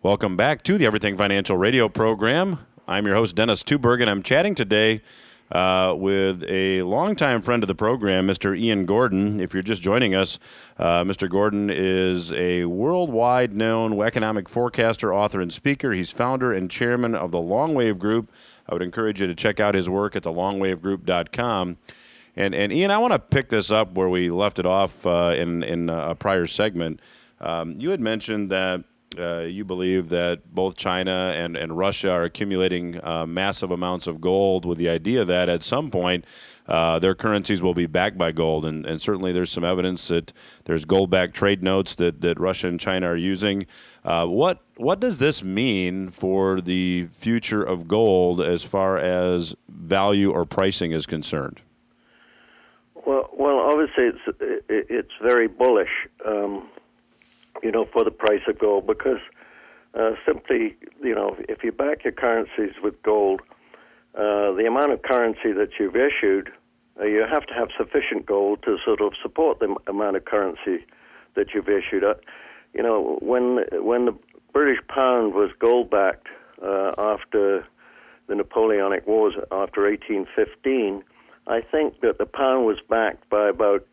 Welcome back to the Everything Financial Radio program. I'm your host, Dennis Tuberg, and I'm chatting today with a longtime friend of the program, Mr. Ian Gordon. If you're just joining us, Mr. Gordon is a worldwide known economic forecaster, author, and speaker. He's founder and chairman of the Longwave Group. I would encourage you to check out his work at thelongwavegroup.com. And Ian, I want to pick this up where we left it off in a prior segment. You had mentioned that you believe that both China and Russia are accumulating massive amounts of gold with the idea that at some point their currencies will be backed by gold. And certainly there's some evidence that there's gold-backed trade notes that Russia and China are using. What does this mean for the future of gold as far as value or pricing is concerned? Well, obviously it's very bullish. For the price of gold, because simply, if you back your currencies with gold, the amount of currency that you've issued, you have to have sufficient gold to sort of support the amount of currency that you've issued. When the British pound was gold-backed after the Napoleonic Wars, after 1815, I think that the pound was backed by about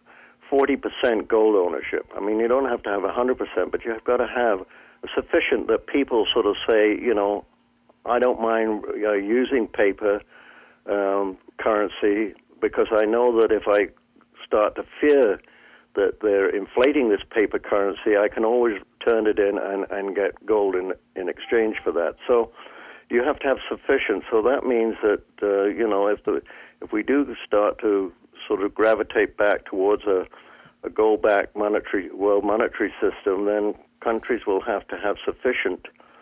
40% gold ownership. I mean, you don't have to have 100%, but you've got to have sufficient that people sort of say, I don't mind using paper currency, because I know that if I start to fear that they're inflating this paper currency, I can always turn it in and get gold in exchange for that. So you have to have sufficient. So that means that, if we do start to sort of gravitate back towards a gold-backed world monetary system, then countries will have to have sufficient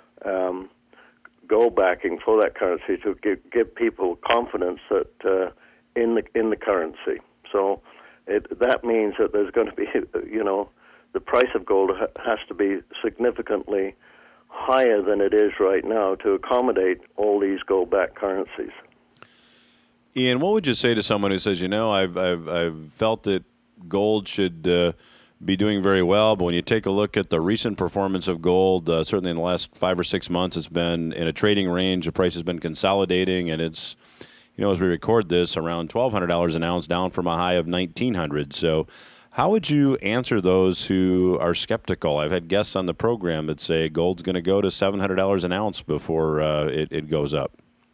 gold backing for that currency to give people confidence that in the currency. So that means that there's going to be, the price of gold has to be significantly higher than it is right now to accommodate all these gold-backed currencies. Ian, what would you say to someone who says, I've felt that gold should be doing very well, but when you take a look at the recent performance of gold, certainly in the last 5 or 6 months, it's been in a trading range. The price has been consolidating, and it's, as we record this, around $1,200 an ounce, down from a high of $1,900. So how would you answer those who are skeptical? I've had guests on the program that say gold's going to go to $700 an ounce before it goes up.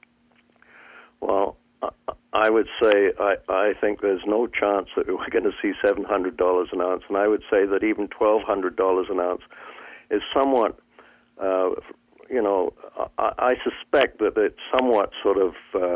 Well, I would say I think there's no chance that we're going to see $700 an ounce, and I would say that even $1,200 an ounce is somewhat, I suspect that it's somewhat sort of,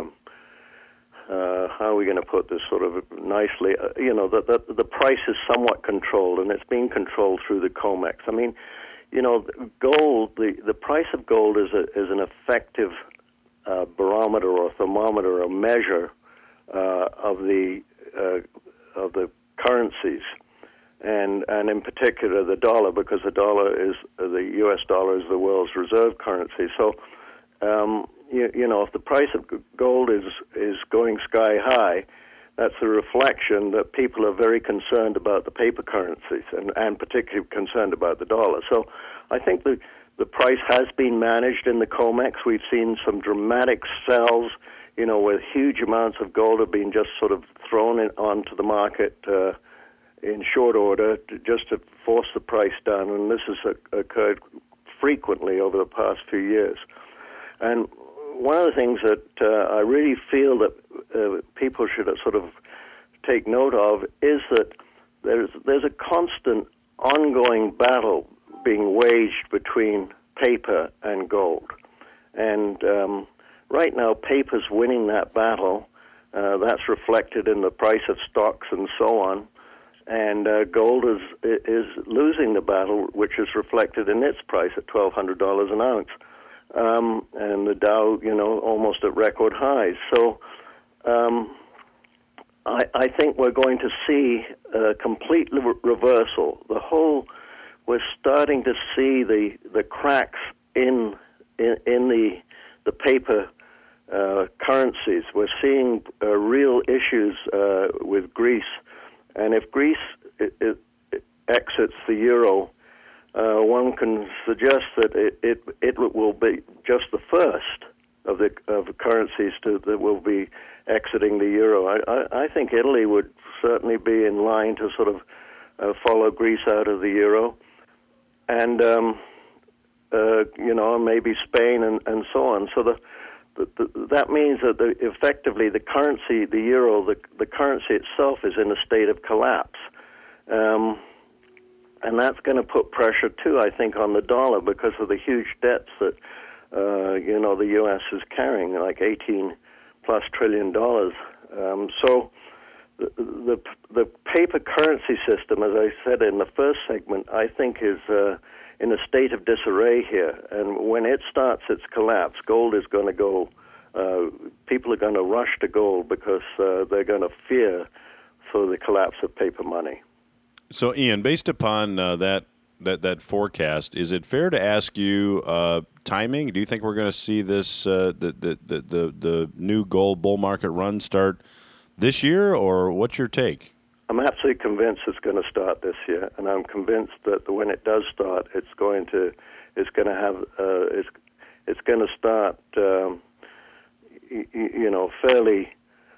how are we going to put this sort of nicely, that the price is somewhat controlled, and it's being controlled through the COMEX. I mean, gold, the price of gold is an effective barometer or thermometer, a measure of the currencies, and in particular the dollar, because the U.S. dollar is the world's reserve currency. So, if the price of gold is going sky high, that's a reflection that people are very concerned about the paper currencies, and particularly concerned about the dollar. So, I think the price has been managed in the COMEX. We've seen some dramatic sells, where huge amounts of gold have been just sort of thrown onto the market in short order just to force the price down. And this has occurred frequently over the past few years. And one of the things that I really feel that people should sort of take note of is that there's a constant ongoing battle being waged between paper and gold. And right now, paper's winning that battle. That's reflected in the price of stocks and so on. And gold is losing the battle, which is reflected in its price at $1,200 an ounce. And the Dow, almost at record highs. So I think we're going to see a complete reversal. We're starting to see the cracks in the paper currencies. We're seeing real issues with Greece, and if Greece exits the euro, one can suggest that it will be just the first of the currencies that will be exiting the euro. I think Italy would certainly be in line to sort of follow Greece out of the euro, and maybe Spain and so on. So that means that effectively the currency, the euro, the currency itself is in a state of collapse. And that's going to put pressure, too, I think, on the dollar because of the huge debts that, the U.S. is carrying, like $18+ trillion. So the paper currency system, as I said in the first segment, I think is in a state of disarray here. And when it starts its collapse, gold is going to go, people are going to rush to gold because they're going to fear for the collapse of paper money. So, Ian, based upon that forecast, is it fair to ask you timing? Do you think we're going to see this the new gold bull market run start this year, or what's your take? I'm absolutely convinced it's going to start this year, and I'm convinced that when it does start, it's going to start fairly.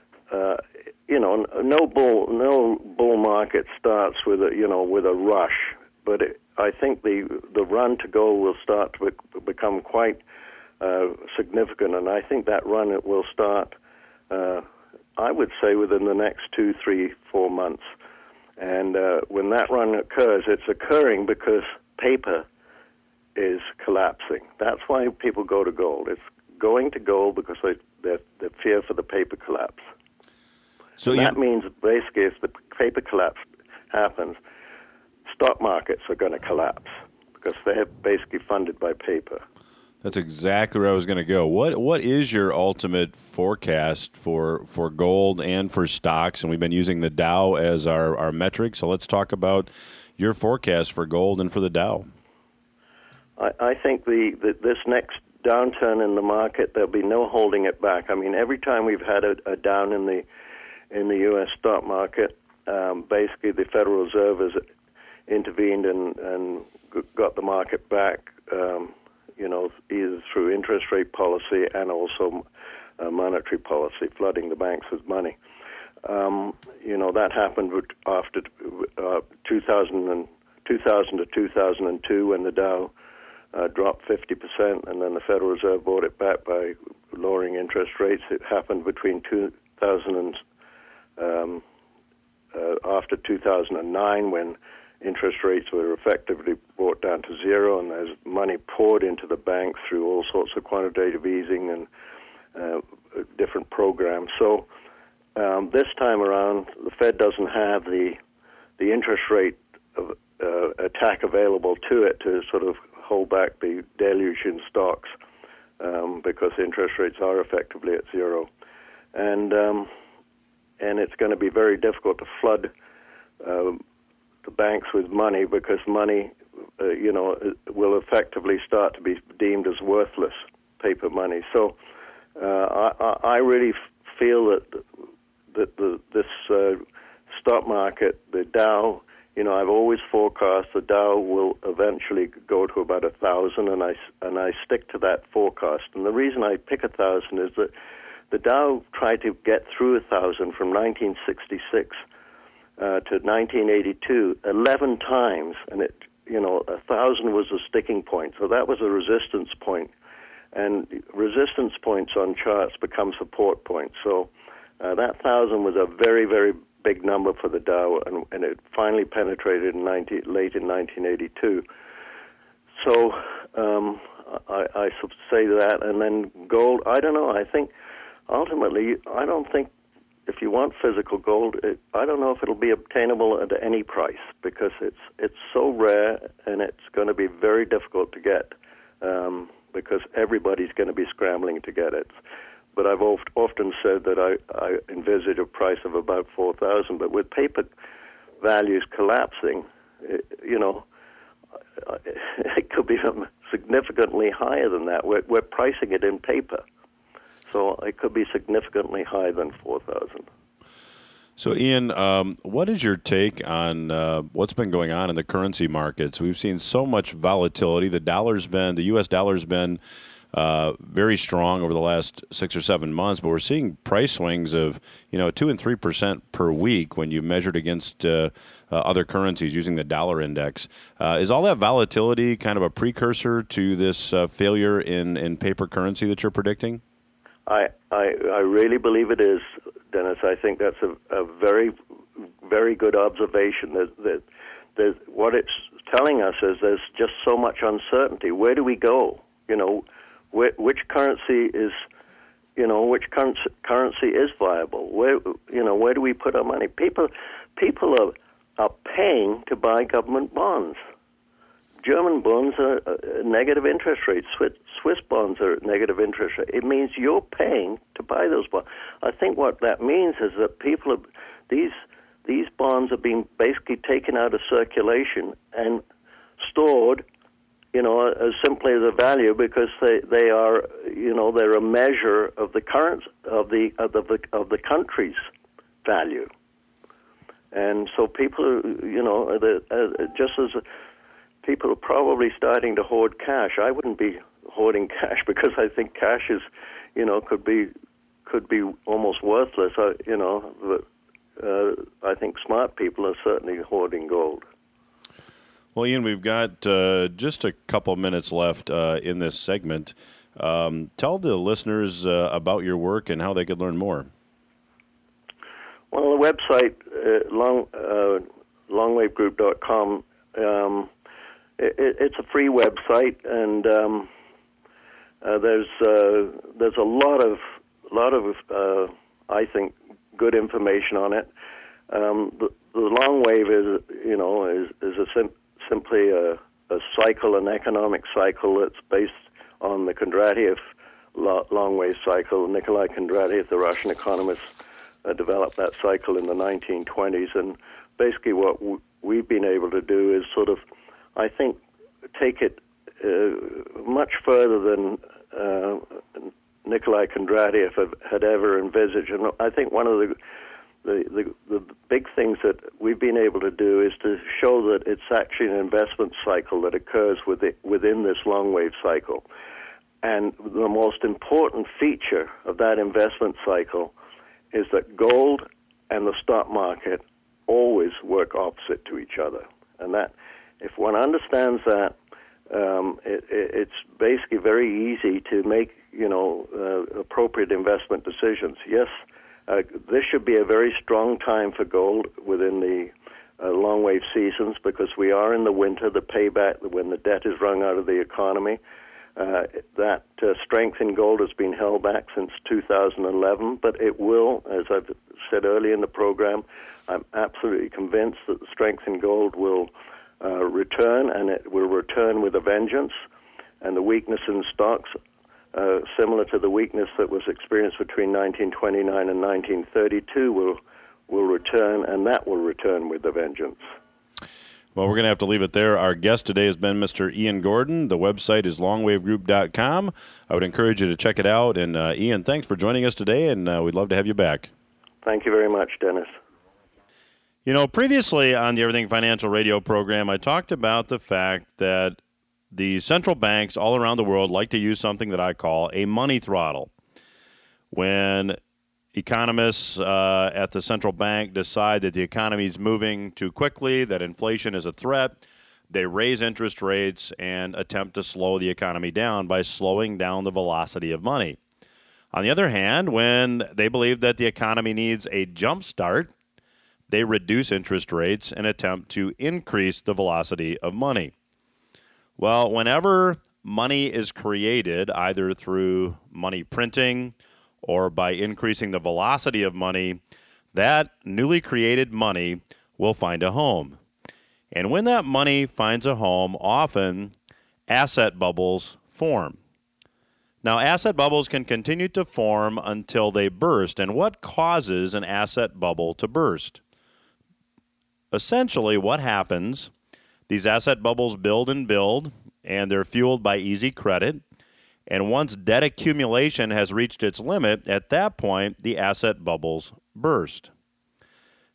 No bull market starts with a rush, but I think the run to gold will start to become quite significant, and I think that run will start. I would say within the next 2, 3, 4 months, and when that run occurs, it's occurring because paper is collapsing. That's why people go to gold. It's going to gold because they fear for the paper collapse. So that means basically if the paper collapse happens, stock markets are going to collapse because they're basically funded by paper. That's exactly where I was going to go. What is your ultimate forecast for gold and for stocks? And we've been using the Dow as our metric, so let's talk about your forecast for gold and for the Dow. I think this next downturn in the market, there'll be no holding it back. I mean, every time we've had a down in the U.S. stock market, basically the Federal Reserve has intervened and got the market back, either through interest rate policy and also monetary policy, flooding the banks with money. That happened after 2000 to 2002 when the Dow dropped 50%, and then the Federal Reserve bought it back by lowering interest rates. It happened between 2000 and after 2009 when interest rates were effectively brought down to zero, and there's money poured into the bank through all sorts of quantitative easing and different programs. So this time around, the Fed doesn't have the interest rate attack available to it to sort of hold back the deluge in stocks because interest rates are effectively at zero. And it's going to be very difficult to flood the banks with money because money, will effectively start to be deemed as worthless paper money. So I really feel that this stock market, the Dow, I've always forecast the Dow will eventually go to about 1,000, and I stick to that forecast. And the reason I pick 1,000 is that the Dow tried to get through 1,000 from 1966 to 1982 11 times, and 1,000 was a sticking point. So that was a resistance point, and resistance points on charts become support points. So that 1,000 was a very, very big number for the Dow, and it finally penetrated late in 1982. So I say that, and then gold. I don't know. I think ultimately, I don't think if you want physical gold, I don't know if it'll be obtainable at any price because it's so rare, and it's going to be very difficult to get because everybody's going to be scrambling to get it. But I've often said that I envisage a price of about 4,000. But with paper values collapsing, it could be significantly higher than that. We're pricing it in paper. So it could be significantly higher than 4,000. So, Ian, what is your take on what's been going on in the currency markets? We've seen so much volatility. The U.S. dollar's been very strong over the last 6 or 7 months, but we're seeing price swings of 2 and 3% per week when you measure it against other currencies using the dollar index. Is all that volatility kind of a precursor to this failure in paper currency that you're predicting? I really believe it is, Dennis. I think that's a very, very good observation. That what it's telling us is there's just so much uncertainty. Where do we go? Which currency is, currency is viable? Where do we put our money? People are paying to buy government bonds. German bonds are negative interest rates. Swiss bonds are negative interest rates. It means you're paying to buy those bonds. I think what that means is that these bonds are being basically taken out of circulation and stored, as simply as a value, because they are, they're a measure of the current of the country's value. And so people, just as people are probably starting to hoard cash. I wouldn't be hoarding cash because I think cash is, could be almost worthless. But I think smart people are certainly hoarding gold. Well, Ian, we've got just a couple minutes left in this segment. Tell the listeners about your work and how they could learn more. Well, the website, longwavegroup.com, it's a free website, and there's a lot of I think good information on it. The long wave is simply a cycle, an economic cycle that's based on the Kondratiev long wave cycle. Nikolai Kondratiev, the Russian economist, developed that cycle in the 1920s, and basically what we've been able to do is sort of, I think, take it much further than Nikolai Kondratiev had ever envisaged. And I think one of the big things that we've been able to do is to show that it's actually an investment cycle that occurs within this long wave cycle. And the most important feature of that investment cycle is that gold and the stock market always work opposite to each other. And that, if one understands that, it's basically very easy to make, appropriate investment decisions. Yes, this should be a very strong time for gold within the long wave seasons, because we are in the winter, the payback, when the debt is wrung out of the economy. That strength in gold has been held back since 2011, but it will, as I've said earlier in the program, I'm absolutely convinced that the strength in gold will return, and it will return with a vengeance. And the weakness in stocks, similar to the weakness that was experienced between 1929 and 1932, will return, and that will return with a vengeance. Well, we're going to have to leave it there. Our guest today has been Mr. Ian Gordon. The website is longwavegroup.com. I would encourage you to check it out. And Ian, thanks for joining us today, and we'd love to have you back. Thank you very much, Dennis. Previously on the Everything Financial radio program, I talked about the fact that the central banks all around the world like to use something that I call a money throttle. When economists at the central bank decide that the economy is moving too quickly, that inflation is a threat, they raise interest rates and attempt to slow the economy down by slowing down the velocity of money. On the other hand, when they believe that the economy needs a jump start, they reduce interest rates and attempt to increase the velocity of money. Well, whenever money is created, either through money printing or by increasing the velocity of money, that newly created money will find a home. And when that money finds a home, often asset bubbles form. Now, asset bubbles can continue to form until they burst. And what causes an asset bubble to burst? Essentially, what happens, these asset bubbles build, and they're fueled by easy credit. And once debt accumulation has reached its limit, at that point, the asset bubbles burst.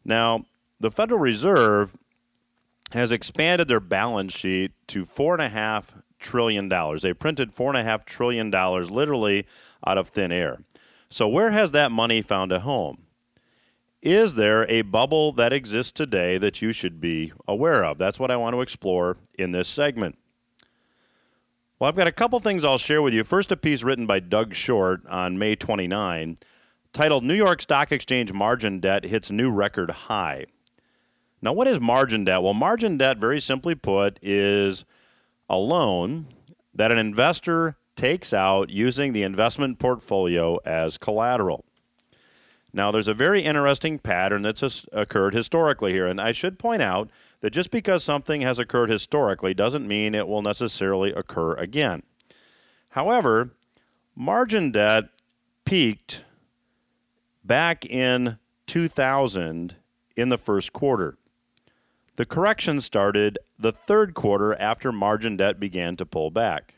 Now, the Federal Reserve has expanded their balance sheet to $4.5 trillion. They printed $4.5 trillion literally out of thin air. So where has that money found a home? Is there a bubble that exists today that you should be aware of? That's what I want to explore in this segment. Well, I've got a couple things I'll share with you. First, a piece written by Doug Short on May 29, titled New York Stock Exchange Margin Debt Hits New Record High. Now, what is margin debt? Well, margin debt, very simply put, is a loan that an investor takes out using the investment portfolio as collateral. Now, there's a very interesting pattern that's occurred historically here, and I should point out that just because something has occurred historically doesn't mean it will necessarily occur again. However, margin debt peaked back in 2000 in the first quarter. The correction started the third quarter after margin debt began to pull back.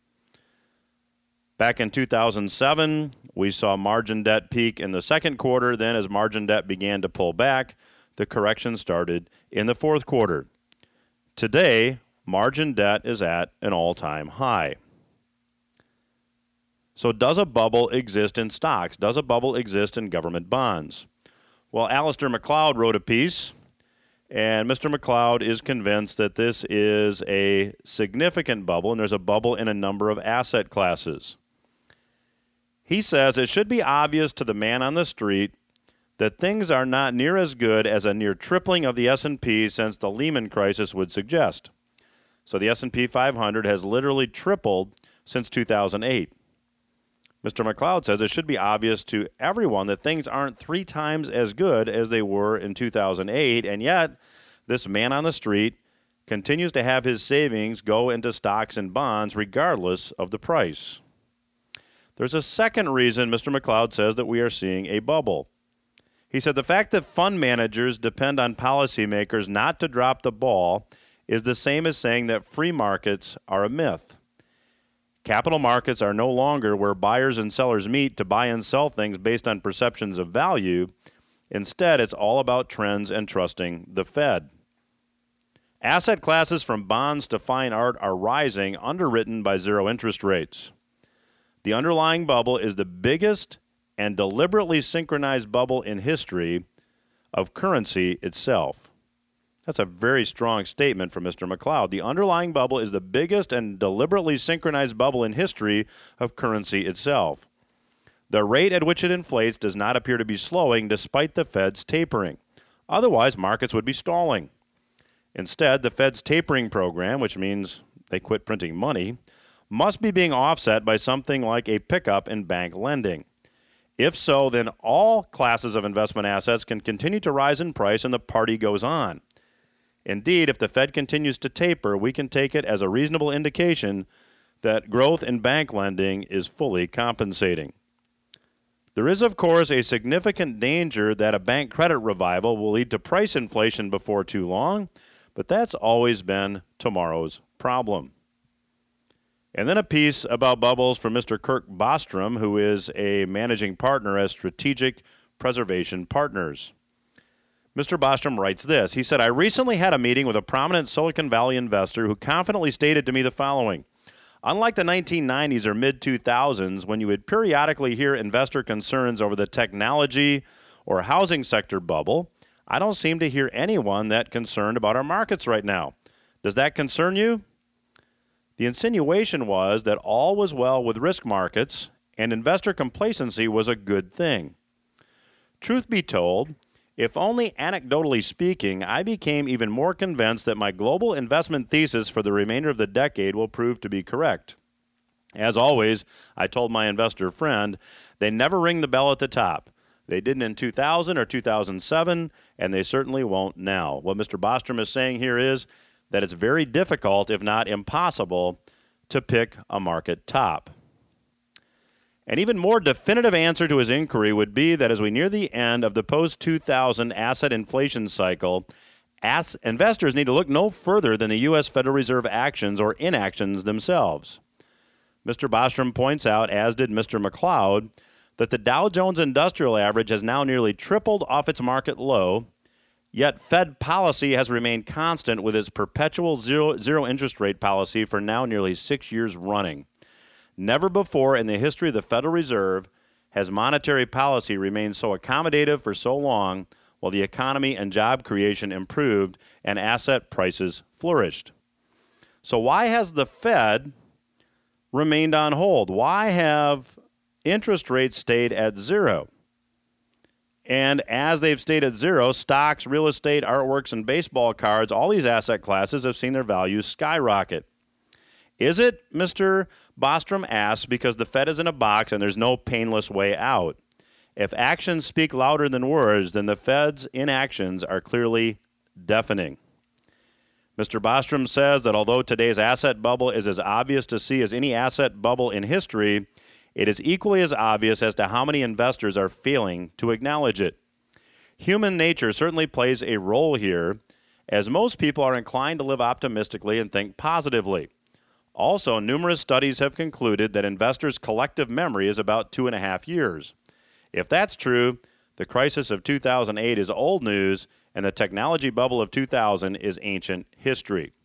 Back in 2007, we saw margin debt peak in the second quarter. Then as margin debt began to pull back, the correction started in the fourth quarter. Today, margin debt is at an all-time high. So does a bubble exist in stocks? Does a bubble exist in government bonds? Well, Alistair MacLeod wrote a piece, and Mr. MacLeod is convinced that this is a significant bubble, and there's a bubble in a number of asset classes. He says it should be obvious to the man on the street that things are not near as good as a near tripling of the S&P since the Lehman crisis would suggest. So the S&P 500 has literally tripled since 2008. Mr. MacLeod says it should be obvious to everyone that things aren't 3 times as good as they were in 2008, and yet this man on the street continues to have his savings go into stocks and bonds regardless of the price. There's a second reason Mr. MacLeod says that we are seeing a bubble. He said the fact that fund managers depend on policymakers not to drop the ball is the same as saying that free markets are a myth. Capital markets are no longer where buyers and sellers meet to buy and sell things based on perceptions of value. Instead, it's all about trends and trusting the Fed. Asset classes from bonds to fine art are rising, underwritten by zero interest rates. The underlying bubble is the biggest and deliberately synchronized bubble in history of currency itself. That's a very strong statement from Mr. MacLeod. The underlying bubble is the biggest and deliberately synchronized bubble in history of currency itself. The rate at which it inflates does not appear to be slowing despite the Fed's tapering. Otherwise, markets would be stalling. Instead, the Fed's tapering program, which means they quit printing money, must be being offset by something like a pickup in bank lending. If so, then all classes of investment assets can continue to rise in price and the party goes on. Indeed, if the Fed continues to taper, we can take it as a reasonable indication that growth in bank lending is fully compensating. There is, of course, a significant danger that a bank credit revival will lead to price inflation before too long, but that's always been tomorrow's problem. And then a piece about bubbles from Mr. Kirk Bostrom, who is a managing partner at Strategic Preservation Partners. Mr. Bostrom writes this. He said, I recently had a meeting with a prominent Silicon Valley investor who confidently stated to me the following. Unlike the 1990s or mid-2000s, when you would periodically hear investor concerns over the technology or housing sector bubble, I don't seem to hear anyone that concerned about our markets right now. Does that concern you? The insinuation was that all was well with risk markets and investor complacency was a good thing. Truth be told, if only anecdotally speaking, I became even more convinced that my global investment thesis for the remainder of the decade will prove to be correct. As always, I told my investor friend, they never ring the bell at the top. They didn't in 2000 or 2007, and they certainly won't now. What Mr. Bostrom is saying here is that it's very difficult, if not impossible, to pick a market top. An even more definitive answer to his inquiry would be that as we near the end of the post-2000 asset inflation cycle, investors need to look no further than the U.S. Federal Reserve actions or inactions themselves. Mr. Bostrom points out, as did Mr. MacLeod, that the Dow Jones Industrial Average has now nearly tripled off its market low, Yet Fed policy has remained constant with its perpetual zero interest rate policy for now nearly 6 years running. Never before in the history of the Federal Reserve has monetary policy remained so accommodative for so long while the economy and job creation improved and asset prices flourished. So why has the Fed remained on hold? Why have interest rates stayed at zero? And as they've stayed at zero, stocks, real estate, artworks, and baseball cards, all these asset classes have seen their values skyrocket. Is it, Mr. Bostrom asks, because the Fed is in a box and there's no painless way out? If actions speak louder than words, then the Fed's inactions are clearly deafening. Mr. Bostrom says that although today's asset bubble is as obvious to see as any asset bubble in history, it is equally as obvious as to how many investors are failing to acknowledge it. Human nature certainly plays a role here, as most people are inclined to live optimistically and think positively. Also, numerous studies have concluded that investors' collective memory is about 2.5 years. If that's true, the crisis of 2008 is old news, and the technology bubble of 2000 is ancient history.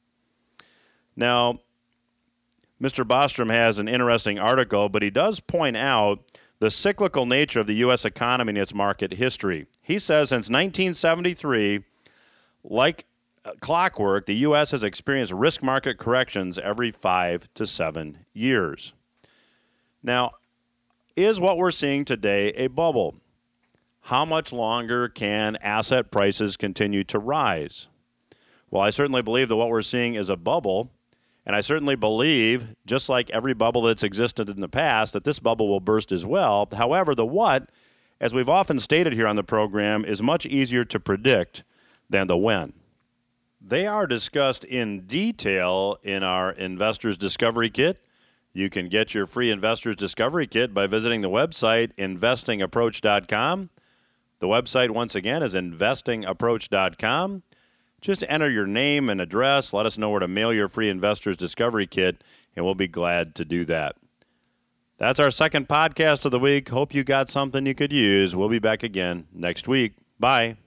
Now, Mr. Bostrom has an interesting article, but he does point out the cyclical nature of the U.S. economy and its market history. He says since 1973, like clockwork, the U.S. has experienced risk market corrections every 5 to 7 years. Now, is what we're seeing today a bubble? How much longer can asset prices continue to rise? Well, I certainly believe that what we're seeing is a bubble, and I certainly believe, just like every bubble that's existed in the past, that this bubble will burst as well. However, the what, as we've often stated here on the program, is much easier to predict than the when. They are discussed in detail in our Investors Discovery Kit. You can get your free Investors Discovery Kit by visiting the website investingapproach.com. The website, once again, is investingapproach.com. Just enter your name and address. Let us know where to mail your free Investors Discovery Kit, and we'll be glad to do that. That's our second podcast of the week. Hope you got something you could use. We'll be back again next week. Bye.